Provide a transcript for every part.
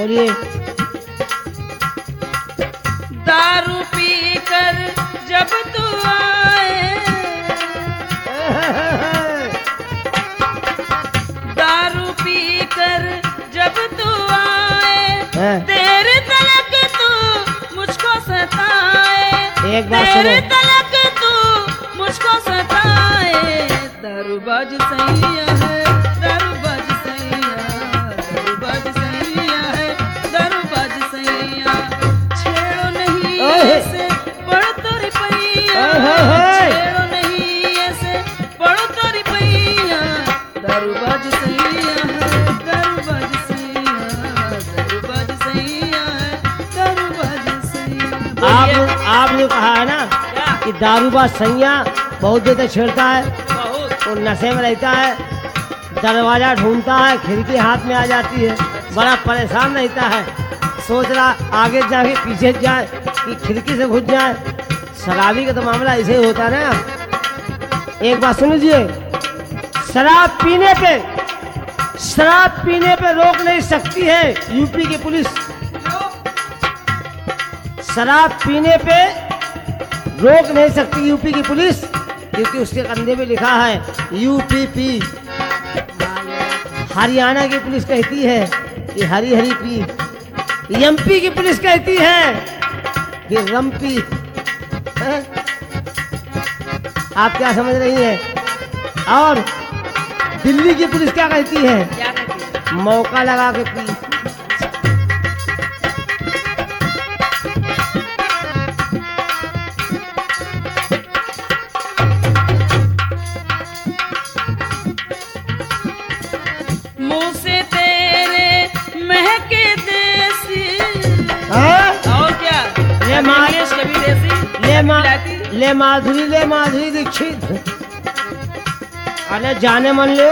बोलिए। दारू पी कर जब तू आए, दारू पी कर जब तू आए, तेरे तलक तू मुझको सताए, एक बात तेरे सुनो। तलक तू मुझको सताए। दारूबाज सैया है, दारूबाज सैया, दारूबाज सैया है, दारूबाज सैया। छेड़ो नहीं ऐसे पढ़ तो रुपैया, छेड़ो नहीं ऐसे पढ़ तो रुपैया। दारूबाज सैया है, दारूबाज सैया, दारूबाज सैया है, दारूबाज सैया। आपने कहा है ना कि दारूबाज सैया बहुत देर तक छेड़ता है, वो नशे में रहता है, दरवाजा ढूंढता है, खिड़की हाथ में आ जाती है, बड़ा परेशान रहता है, सोच रहा आगे जाके पीछे जाए कि खिड़की से घुस जाए। शराबी का तो मामला ऐसे ही होता है ना। एक बात सुन लीजिए, शराब पीने पे रोक नहीं सकती है यूपी की पुलिस। शराब पीने पे रोक नहीं सकती यूपी की पुलिस, क्योंकि उसके कंधे पे लिखा है यूपीपी। हरियाणा की पुलिस कहती है कि हरी हरी पी, एमपी की पुलिस कहती है कि रमपी। आप क्या समझ रही हैं? और दिल्ली की पुलिस क्या कहती है? क्या कहती है? मौका लगा के पी। मुंह से तेरे महके देसी। और क्या? इंग्लिश कभी देसी खिलाती? ले माधुरी दीक्षित। अरे जाने मन लो।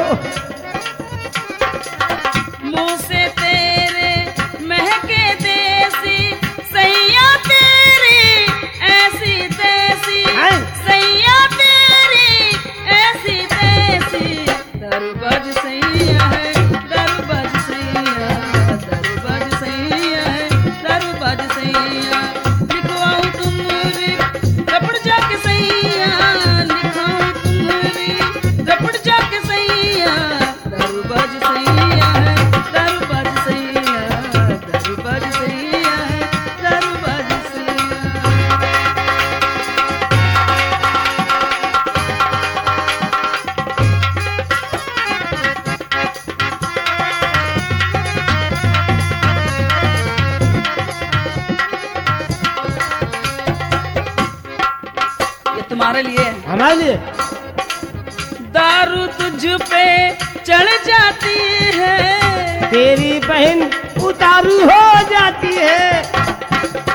मुंह से तेरे महके देसी, सैया तेरी ऐसी तैसी, सैया तेरी ऐसी तैसी। दारूबाज सैया है, दारूबाज सैया, दारूबाज सैया है, दारूबाज सैया। लिखवाऊं तुम्हारी रपड़ जाके सैया, लिखवाऊं तुम्हारी रपड़ जाके सैया। दारूबाज सैया है, दारूबाज सैया, दारूबाज सैया है, दारूबाज सैया। ये तुम्हारे लिए है। हमारे लिए दारू तुझ पे चढ़ जाती है, तेरी बहन उतारू हो जाती है।